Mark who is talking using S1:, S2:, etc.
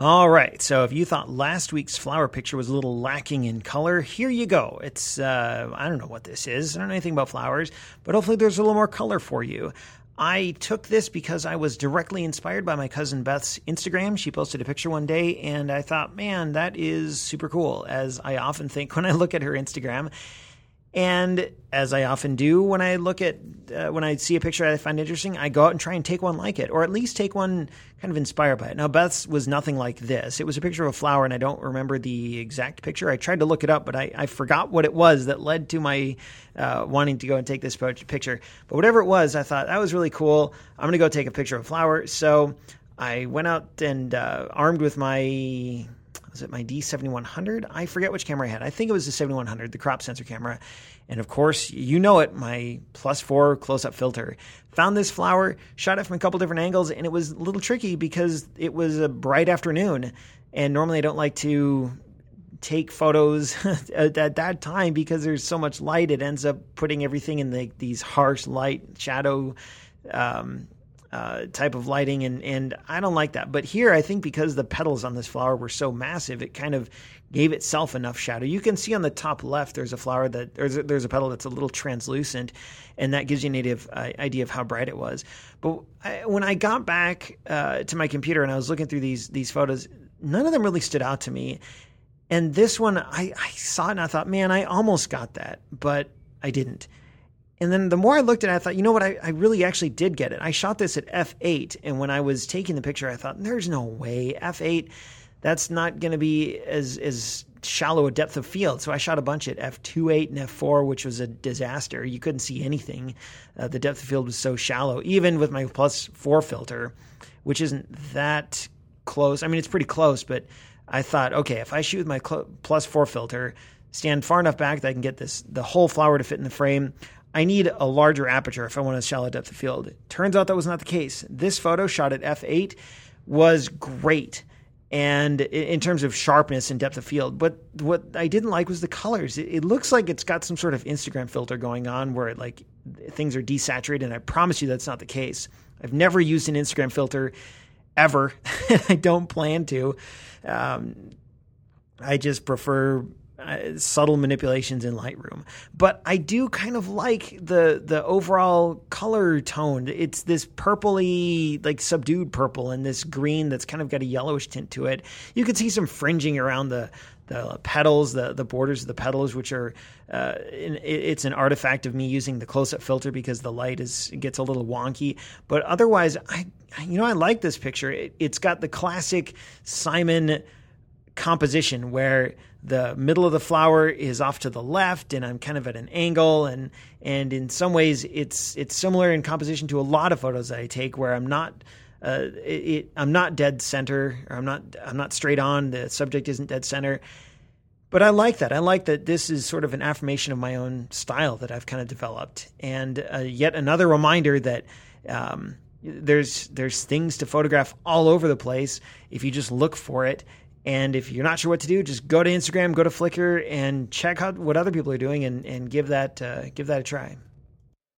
S1: All right, so if you thought last week's flower picture was a little lacking in color, here you go. It's, I don't know what this is. I don't know anything about flowers, but hopefully there's a little more color for you. I took this because I was directly inspired by my cousin Beth's Instagram. She posted a picture one day, and I thought, man, that is super cool, as I often think when I look at her Instagram. And as I often do when I look at, when I see a picture I find interesting, I go out and try and take one like it, or at least take one kind of inspired by it. Now, Beth's was nothing like this. It was a picture of a flower, and I don't remember the exact picture. I tried to look it up, but I forgot what it was that led to my wanting to go and take this picture. But whatever it was, I thought that was really cool. I'm going to go take a picture of a flower. So I went out and armed with my... Was it my D7100? I forget which camera I had. I think it was the 7100, the crop sensor camera. And of course, you know it, my +4 close-up filter. Found this flower, shot it from a couple different angles, and it was a little tricky because it was a bright afternoon. And normally I don't like to take photos at that time because there's so much light. It ends up putting everything in these harsh light shadow type of lighting, and I don't like that. But here, I think because the petals on this flower were so massive, it kind of gave itself enough shadow. You can see on the top left, there's a flower there's a petal that's a little translucent, and that gives you an idea of how bright it was. But when I got back to my computer and I was looking through these photos, none of them really stood out to me. And this one, I saw it and I thought, man, I almost got that, but I didn't. And then the more I looked at it, I thought, you know what, I really actually did get it. I shot this at f8, and when I was taking the picture, I thought, there's no way. f8, that's not going to be as shallow a depth of field. So I shot a bunch at f2.8 and f4, which was a disaster. You couldn't see anything. The depth of field was so shallow, even with my +4 filter, which isn't that close. I mean, it's pretty close, but I thought, okay, if I shoot with my +4 filter, stand far enough back that I can get the whole flower to fit in the frame, I need a larger aperture if I want a shallow depth of field. Turns out that was not the case. This photo shot at f8 was great, and in terms of sharpness and depth of field. But what I didn't like was the colors. It looks like it's got some sort of Instagram filter going on where things are desaturated, and I promise you that's not the case. I've never used an Instagram filter ever. I don't plan to. I just prefer subtle manipulations in Lightroom. But I do kind of like the overall color tone. It's this purpley, subdued purple, and this green that's kind of got a yellowish tint to it. You can see some fringing around the petals, the borders of the petals, which are it's an artifact of me using the close-up filter because the light gets a little wonky. But otherwise, I like this picture. It's got the classic Simon composition where the middle of the flower is off to the left and I'm kind of at an angle, and in some ways it's similar in composition to a lot of photos that I take where I'm not dead center, or I'm not straight on, the subject isn't dead center. But I like that. I like that this is sort of an affirmation of my own style that I've kind of developed, and yet another reminder that there's things to photograph all over the place if you just look for it. And if you're not sure what to do, just go to Instagram, go to Flickr, and check out what other people are doing and give that a try.